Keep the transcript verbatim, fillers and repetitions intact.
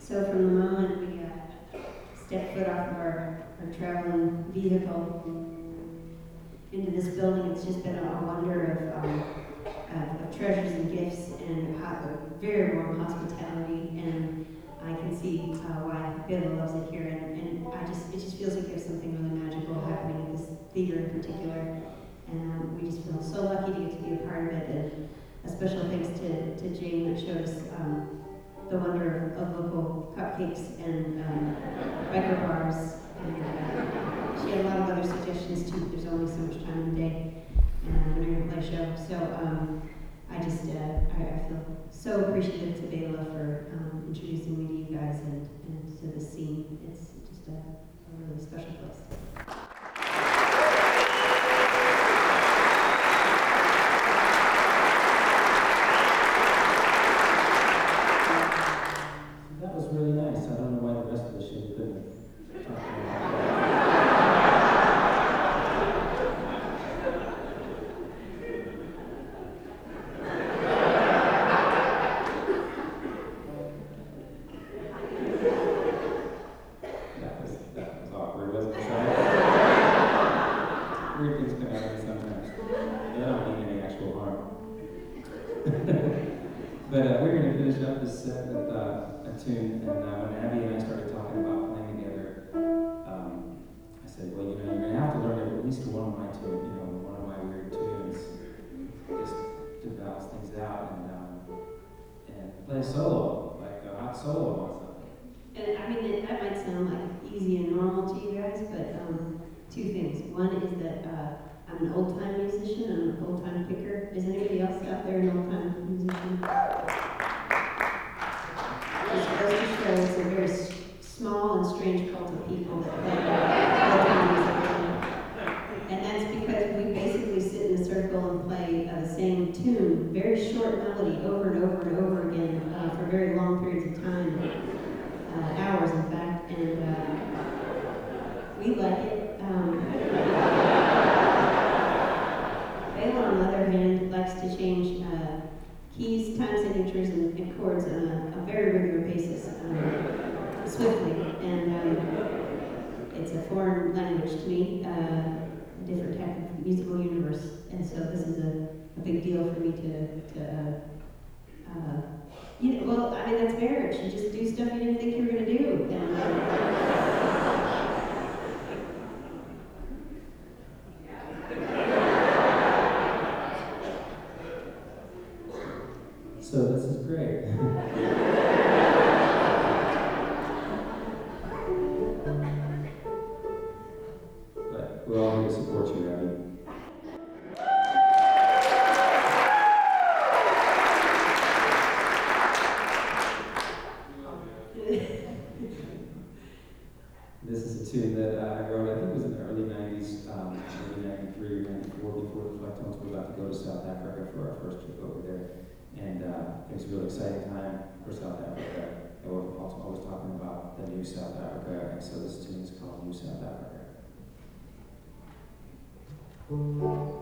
So from the moment we uh, stepped foot off of our, our traveling vehicle into this building, it's just been a, a wonder of, um, of, of treasures and gifts and hot, very warm hospitality. And I can see uh, why Bill loves it here. And, and I just it just feels like there's something really magical happening at this theater in particular. And um, we just feel so lucky to get to be a part of it. And a special thanks to, to Jane that showed us um, the wonder of, of local cupcakes and um, biker bars. And uh, she had a lot of other suggestions too. There's only so much time in the day uh, when you're going to play a show. So um, I just uh, I, I feel so appreciative to Bela for um, introducing me to you guys and, and to the scene. It's just a, a really special place. That was really nice. I don't know why the rest of the shit couldn't talk about that. That was, that was awkward, wasn't it? Weird things come out of me sometimes. They don't mean any actual harm. But uh, we're going to finish up this set with uh, a tune, and uh, when Abby and I started talking about playing together, um, I said, well, you know, you're going to have to learn at least one of my tunes, you know, one of my weird tunes, just to balance things out, and um, and play a solo, like a hot solo on something. And I mean, it, that might sound like easy and normal to you guys, but um, two things. One is that uh, I'm an old-time musician, I'm an old-time picker. Is anybody else out there an old-time musician? Just goes to show it's a very s- small and strange cult of people that play old-time music. And that's because we basically sit in a circle and play uh, the same tune, very short melody, over and over and over again uh, for very long periods of time, uh, hours in fact, and uh, we like it. Um, Bela, on the other hand, likes to change uh, keys, time signatures, and, and chords on a, a very regular basis, um, swiftly. And um, it's a foreign language to me, uh, a different type of musical universe. And so this is a, a big deal for me to, to uh, uh, you know, well, I mean, that's marriage. You just do stuff you didn't think you were going to do. And, uh, So this is great. But we're all here to support you, Abby. This is a tune that uh, I wrote, I think it was in the early nineties, um, maybe ninety-three or ninety-four, before the Flectones were about to go to South Africa for our first trip over there. And uh, it was a really exciting time for South Africa. And we're also always talking about the new South Africa, and so this tune is called New South Africa.